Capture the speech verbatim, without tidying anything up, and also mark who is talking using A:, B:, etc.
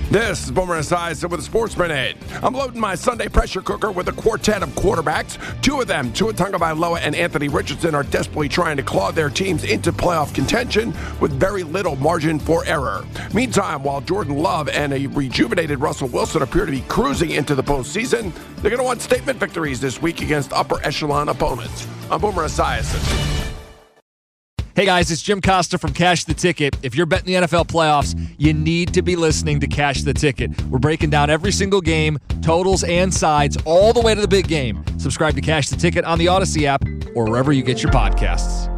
A: This is Boomer Esiason with a Sports Minute. I'm loading my Sunday pressure cooker with a quartet of quarterbacks. Two of them, Tua Tagovailoa and Anthony Richardson, are desperately trying to claw their teams into playoff contention with very little margin for error. Meantime, while Jordan Love and a rejuvenated Russell Wilson appear to be cruising into the postseason, they're going to want statement victories this week against upper echelon opponents. I'm Boomer Esiason.
B: Hey guys, it's Jim Costa from Cash the Ticket. If you're betting the N F L playoffs, you need to be listening to Cash the Ticket. We're breaking down every single game, totals and sides, all the way to the big game. Subscribe to Cash the Ticket on the Odyssey app or wherever you get your podcasts.